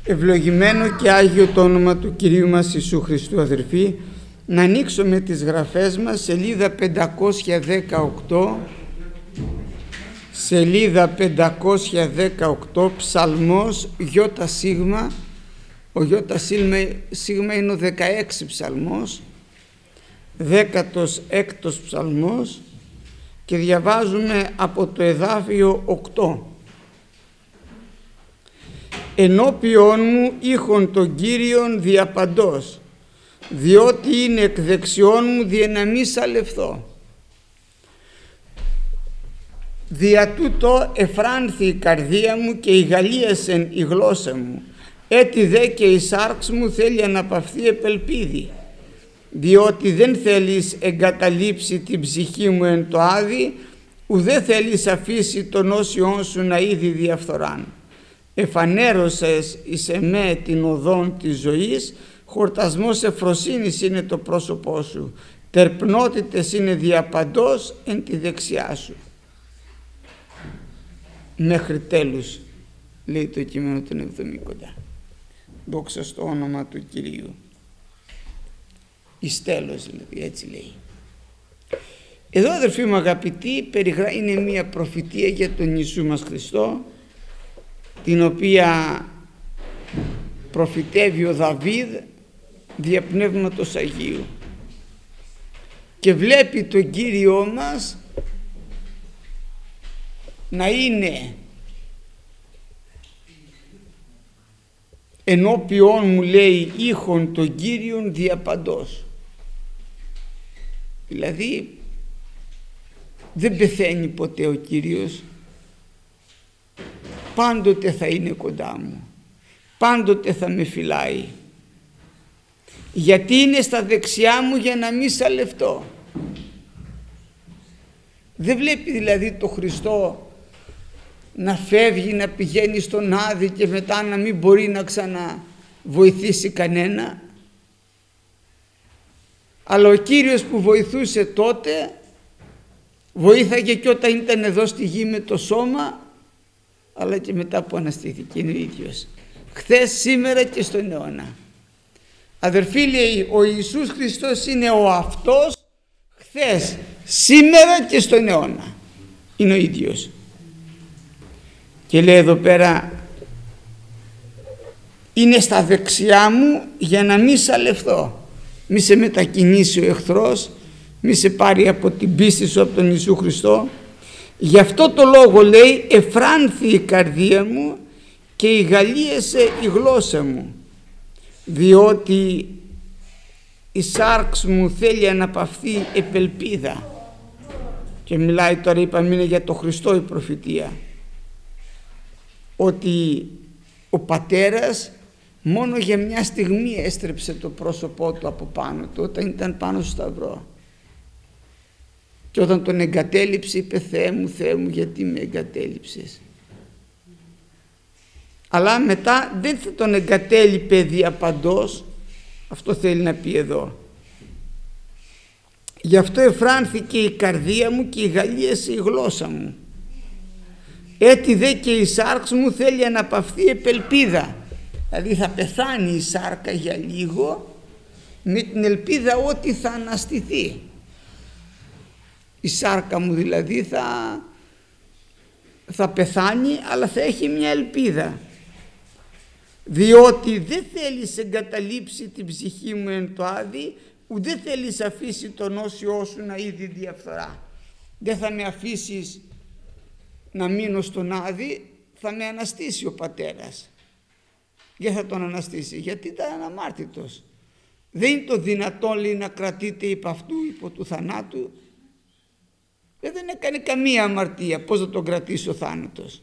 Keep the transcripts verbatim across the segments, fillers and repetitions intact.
Ευλογημένο και Άγιο το όνομα του Κυρίου μας Ιησού Χριστού, αδερφοί. Να ανοίξουμε τις γραφές μας, σελίδα πεντακόσια δεκαοκτώ, σελίδα πεντακόσια δεκαοκτώ, ψαλμός γιώτα σίγμα. Ο γιώτα σίγμα είναι ο δεκαέξι ψαλμός, δέκατος έκτος ψαλμός, και διαβάζουμε από το εδάφιο οκτώ. Ενώπιον μου ήχον τον Κύριον διαπαντός, διότι είναι εκ δεξιών μου διε να μη σαλευθώ. Δια τούτο εφράνθη η καρδία μου και ηγαλίασεν η γλώσσα μου, έτι δε και η σάρξ μου θέλει αναπαυθεί επελπίδη, διότι δεν θέλεις εγκαταλείψει την ψυχή μου εν το άδει, ουδέ θέλεις αφήσει τον όσιόν σου να είδη διαφθοράν. Εφανέρωσες εις εμέ την οδόν της ζωής, χορτασμός ευφροσύνης είναι το πρόσωπό σου, τερπνότητες είναι διαπαντός εν τη δεξιά σου. Μέχρι τέλους, λέει το κείμενο των εβδομήντα. Δόξα στο όνομα του Κυρίου. Εις τέλος, δηλαδή, έτσι λέει. Εδώ, αδερφοί μου αγαπητοί, περιγρα... είναι μια προφητεία για τον Ιησού μας Χριστό, την οποία προφητεύει ο Δαβίδ δια Πνεύματος Αγίου, και βλέπει τον Κύριό μας να είναι ενώπιόν μου, λέει, ήχον τον Κύριον διαπαντός. Δηλαδή δεν πεθαίνει ποτέ ο Κύριος, πάντοτε θα είναι κοντά μου, πάντοτε θα με φυλάει, γιατί είναι στα δεξιά μου για να μην σαλευτώ. Δεν βλέπει δηλαδή το Χριστό να φεύγει, να πηγαίνει στον άδη και μετά να μην μπορεί να ξαναβοηθήσει κανένα. Αλλά ο Κύριος που βοηθούσε τότε, βοήθαγε και όταν ήταν εδώ στη γη με το σώμα, αλλά και μετά που αναστήθηκε, είναι ο ίδιος. Χθες, σήμερα και στον αιώνα. Αδερφοί, λέει, ο Ιησούς Χριστός είναι ο αυτός χθες, σήμερα και στον αιώνα. Είναι ο ίδιος. Και λέει εδώ πέρα, είναι στα δεξιά μου για να μη σαλευθώ. Μη σε μετακινήσει ο εχθρός, μη σε πάρει από την πίστη σου από τον Ιησού Χριστό. Γι' αυτό το λόγο, λέει, εφράνθη η καρδία μου και ηγαλίασε η γλώσσα μου, διότι η σάρξ μου θέλει αναπαυθεί επελπίδα. Και μιλάει τώρα, είπαμε, είναι για το Χριστό η προφητεία, ότι ο πατέρας μόνο για μια στιγμή έστρεψε το πρόσωπό του από πάνω του όταν ήταν πάνω στο σταυρό, και όταν τον εγκατέλειψε είπε, Θεέ μου, Θεέ μου, γιατί με εγκατέλειψες. Αλλά μετά δεν θα τον εγκατέλειπε διαπαντός, αυτό θέλει να πει εδώ. Γι' αυτό εφράνθηκε η καρδία μου και ηγαλίασε η γλώσσα μου, έτι δε και η σάρξ μου θέλει να αναπαυθεί επελπίδα. Δηλαδή θα πεθάνει η σάρκα για λίγο με την ελπίδα ότι θα αναστηθεί. Η σάρκα μου δηλαδή θα, θα πεθάνει, αλλά θα έχει μια ελπίδα, διότι δεν θέλεις εγκαταλείψει την ψυχή μου εν το άδει, ουδέ θέλεις αφήσει τον όσιό σου να είδη διαφθορά. Δεν θα με αφήσεις να μείνω στον άδει, θα με αναστήσει ο πατέρας. Δεν θα τον αναστήσει, γιατί ήταν αναμάρτητος. Δεν είναι το δυνατόν, λέει, να κρατείται υπ' αυτού, υπό του θανάτου. Δεν έκανε καμία αμαρτία, πώς θα τον κρατήσει ο θάνατος.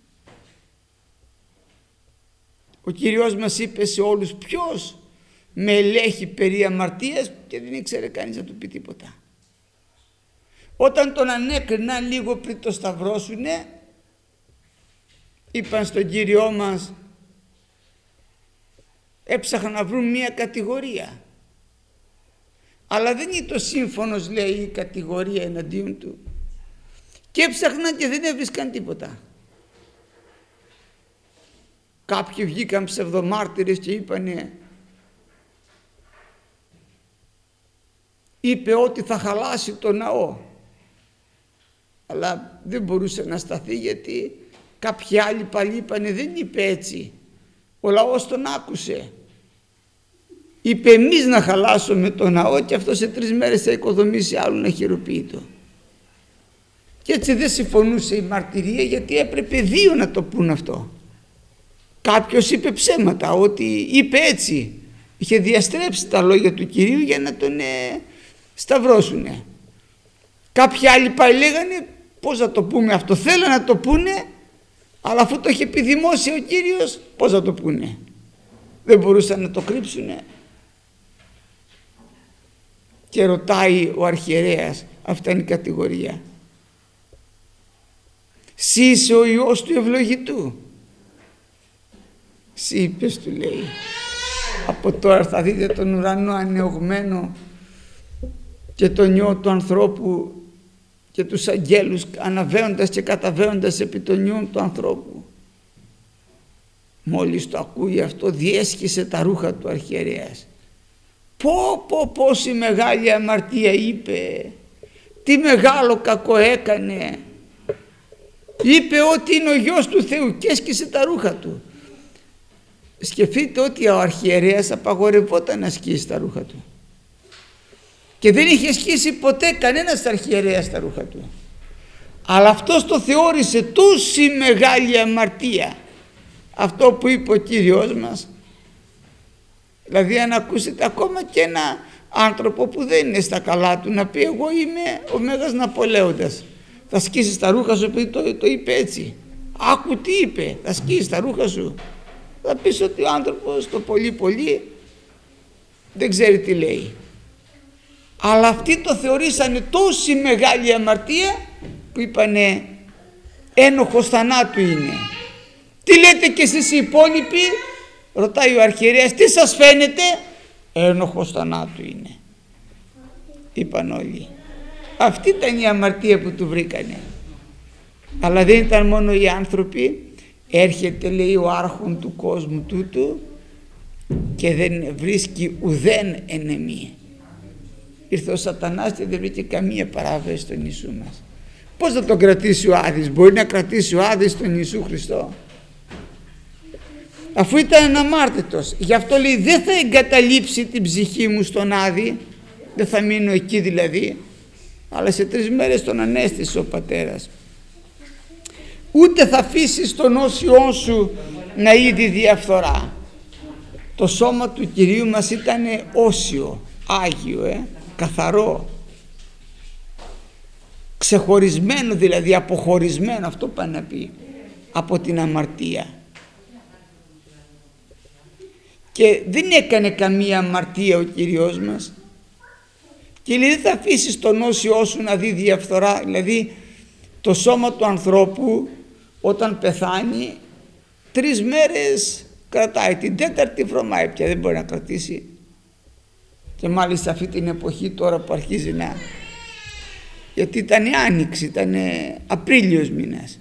Ο Κύριος μας είπε σε όλους, ποιος με ελέγχει περί αμαρτίας, και δεν ήξερε κανείς να του πει τίποτα. Όταν τον ανέκριναν λίγο πριν το σταυρώσουνε, είπαν στον Κύριό μας, έψαχναν να βρουν μία κατηγορία, αλλά δεν είναι το σύμφωνος, λέει, η κατηγορία εναντίον του, και έψαχναν και δεν έβρισκαν τίποτα. Κάποιοι βγήκαν ψευδομάρτυρες και είπανε, είπε ότι θα χαλάσει το ναό, αλλά δεν μπορούσε να σταθεί, γιατί κάποιοι άλλοι πάλι είπανε δεν είπε έτσι, ο λαός τον άκουσε. Είπε εμείς να χαλάσουμε το ναό και αυτό σε τρεις μέρες θα οικοδομήσει άλλον αχειροποίητο. Και έτσι δεν συμφωνούσε η μαρτυρία, γιατί έπρεπε δύο να το πούν αυτό. Κάποιος είπε ψέματα, ότι είπε έτσι, είχε διαστρέψει τα λόγια του Κυρίου για να τον ε, σταυρώσουνε. Κάποιοι άλλοι πάλι λέγανε πώς να το πούμε αυτό, θέλανε να το πούνε, αλλά αφού το είχε πει δημόσια ο Κύριος, πώς να το πούνε, δεν μπορούσαν να το κρύψουνε. Και ρωτάει ο αρχιερέας, αυτά είναι η κατηγορία, «Συ είσαι ο Υιός του ευλογητού?» «Συ είπες», του λέει, «από τώρα θα δείτε τον ουρανό ανεωγμένο και τον Υιό του ανθρώπου και τους αγγέλους αναβαίνοντας και καταβαίνοντας επί των Υιών του ανθρώπου». Μόλις το ακούει αυτό, διέσχισε τα ρούχα του αρχιερέας. «Πω πω πόση μεγάλη αμαρτία είπε, τι μεγάλο κακό έκανε, είπε ότι είναι ο Γιος του Θεού», και έσκησε τα ρούχα του. Σκεφτείτε ότι ο αρχιερέας απαγορευόταν να σκίσει τα ρούχα του και δεν είχε σκίσει ποτέ κανένας αρχιερέας τα ρούχα του, αλλά αυτός το θεώρησε τόση μεγάλη αμαρτία αυτό που είπε ο Κύριος μας. Δηλαδή αν ακούσετε ακόμα και ένα άνθρωπο που δεν είναι στα καλά του να πει εγώ είμαι ο Μέγας Ναπολέοντας, θα σκίσεις τα ρούχα σου επειδή το, το είπε έτσι, άκου τι είπε, θα σκίσεις τα ρούχα σου, θα πεις ότι ο άνθρωπος το πολύ πολύ δεν ξέρει τι λέει. Αλλά αυτοί το θεωρήσανε τόση μεγάλη αμαρτία που είπανε ένοχος θανάτου είναι. «Τι λέτε κι εσείς οι υπόλοιποι?» ρωτάει ο αρχιερέας, «τι σας φαίνεται?» «Ένοχος θανάτου είναι», είπαν όλοι. Αυτή ήταν η αμαρτία που του βρήκανε. Αλλά δεν ήταν μόνο οι άνθρωποι. Έρχεται, λέει, ο άρχον του κόσμου τούτου και δεν βρίσκει ουδέν ενεμή. Ήρθε ο σατανάς και δεν βρήκε καμία παράβαση στον Ιησού μας. Πώς θα τον κρατήσει ο Άδης? Μπορεί να κρατήσει ο Άδης τον Ιησού Χριστό, αφού ήταν αναμάρτητος? Γι' αυτό λέει δεν θα εγκαταλείψει την ψυχή μου στον Άδη, δεν θα μείνω εκεί δηλαδή, αλλά σε τρεις μέρες τον ανέστησε ο πατέρας. Ούτε θα αφήσει τον όσιό σου να είδει διαφθορά. Το σώμα του Κυρίου μας ήταν όσιο, άγιο, ε, καθαρό, ξεχωρισμένο, δηλαδή αποχωρισμένο, αυτό πάει να πει, από την αμαρτία. Και δεν έκανε καμία αμαρτία ο Κύριος μας. Και λέει δεν θα αφήσεις τον όσιό σου να δει διαφθορά. Δηλαδή το σώμα του ανθρώπου όταν πεθάνει τρεις μέρες κρατάει, την τέταρτη βρωμάει πια, δεν μπορεί να κρατήσει. Και μάλιστα αυτή την εποχή τώρα που αρχίζει να, γιατί ήταν άνοιξη, ήταν Απρίλιος μήνας,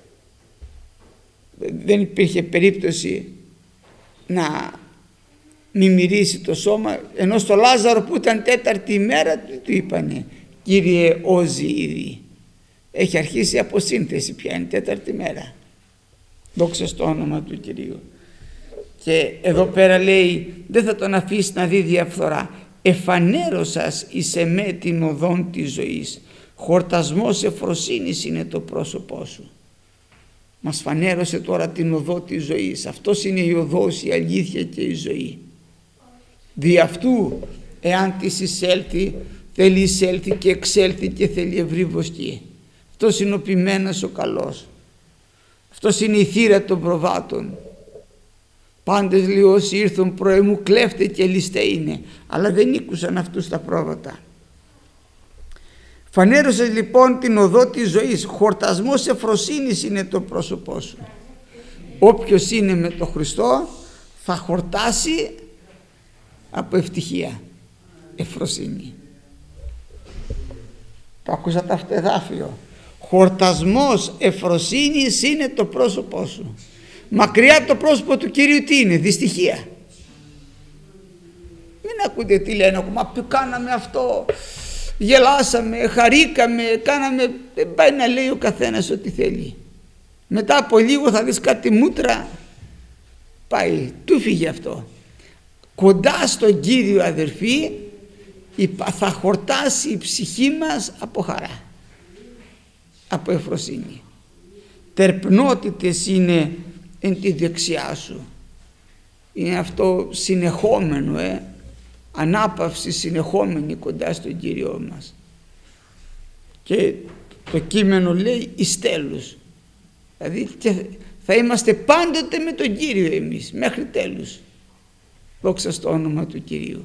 δεν υπήρχε περίπτωση να μη μυρίσει το σώμα, ενώ στο Λάζαρο που ήταν τέταρτη ημέρα του είπανε Κύριε όζει ήδη, έχει αρχίσει η αποσύνθεση πια, είναι τέταρτη μέρα, δόξα στο όνομα του Κυρίου. Και εδώ πέρα λέει δεν θα τον αφήσει να δει διαφθορά. Εφανέρωσας εις εμέ την οδόν της ζωής, χορτασμός ευφροσύνης είναι το πρόσωπό σου. Μας φανέρωσε τώρα την οδό της ζωής. Αυτός είναι η οδός, η αλήθεια και η ζωή. Δι' αυτού εάν της εισέλθει θέλει εισέλθει και εξέλθει και θέλει ευρύ βοσκή. Αυτός είναι ο ποιμένος ο καλός. Αυτός είναι η θύρα των προβάτων. Πάντες λέει όσοι ήρθουν προεμού κλέφτε και ληστέ είναι, αλλά δεν ήκουσαν αυτούς τα πρόβατα. Φανέρωσες λοιπόν την οδό της ζωής, χορτασμός ευφροσύνης είναι το πρόσωπό σου. Όποιος είναι με τον Χριστό θα χορτάσει από ευτυχία, ευφροσύνη. Το ακούσατε αυτό εδάφιο. Χορτασμός ευφροσύνης είναι το πρόσωπό σου. Μακριά από το πρόσωπο του Κυρίου τι είναι? Δυστυχία. Μην ακούτε τι λένε, μα κάναμε αυτό, γελάσαμε, χαρήκαμε, κάναμε. Δεν πάει να λέει ο καθένας ό,τι θέλει. Μετά από λίγο θα δεις κάτι μούτρα, πάει, του φύγε αυτό. Κοντά στον Κύριο, αδερφοί, θα χορτάσει η ψυχή μας από χαρά, από ευφροσύνη. Τερπνότητες είναι εν τη δεξιά σου. Είναι αυτό συνεχόμενο, ε, ανάπαυση συνεχόμενη κοντά στον Κύριο μας. Και το κείμενο λέει εις τέλους. Δηλαδή θα είμαστε πάντοτε με τον Κύριο εμείς, μέχρι τέλους. Δόξα στο όνομα του Κυρίου.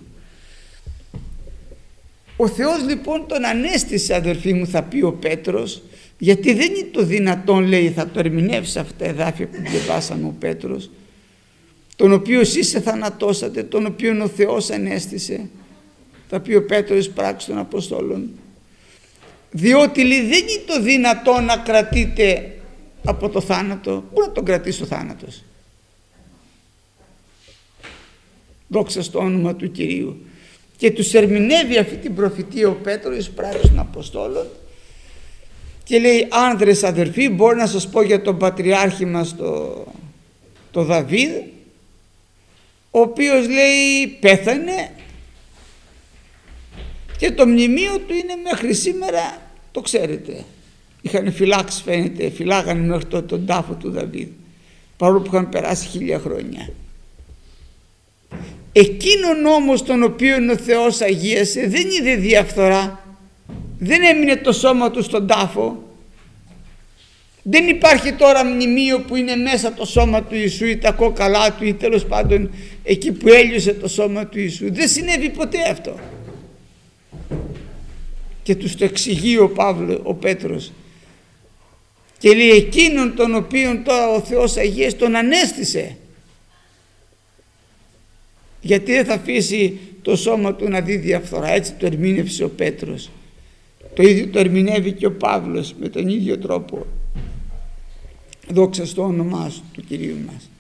Ο Θεός λοιπόν τον ανέστησε, αδερφοί μου, θα πει ο Πέτρος, γιατί δεν είναι το δυνατόν, λέει, θα το ερμηνεύσει αυτά τα εδάφια που διαβάσαμε ο Πέτρος, τον οποίο εσείς εθανατώσατε, τον οποίο ο Θεός ανέστησε, θα πει ο Πέτρος πράξης των Αποστόλων, διότι, λέει, δεν είναι το δυνατόν να κρατείτε από το θάνατο. Πού να τον κρατήσει ο θάνατος? Δόξα στο όνομα του Κυρίου. Και τους ερμηνεύει αυτή την προφητεία ο Πέτρος εις πράξεις των Αποστόλων και λέει, άνδρες αδερφοί, μπορώ να σας πω για τον πατριάρχη μας το, το Δαβίδ, ο οποίος, λέει, πέθανε και το μνημείο του είναι μέχρι σήμερα, το ξέρετε. Είχαν φυλάξει, φαίνεται, φυλάγανε μέχρι τότε τον τάφο του Δαβίδ, παρόλο που είχαν περάσει χίλια χρόνια. Εκείνον όμως τον οποίον ο Θεός αγίασε δεν είδε διαφθορά, δεν έμεινε το σώμα του στον τάφο. Δεν υπάρχει τώρα μνημείο που είναι μέσα το σώμα του Ιησού ή τα κόκαλά του ή τέλος πάντων εκεί που έλειωσε το σώμα του Ιησού. Δεν συνέβη ποτέ αυτό. Και τους το εξηγεί ο Παύλος, ο Πέτρος, και λέει εκείνον τον οποίον τώρα ο Θεός αγίασε τον ανέστησε. Γιατί δεν θα αφήσει το σώμα του να δει διαφθορά? Έτσι το ερμήνευσε ο Πέτρος. Το ίδιο το ερμηνεύει και ο Παύλος με τον ίδιο τρόπο. Δόξα στο όνομά του Κυρίου μας.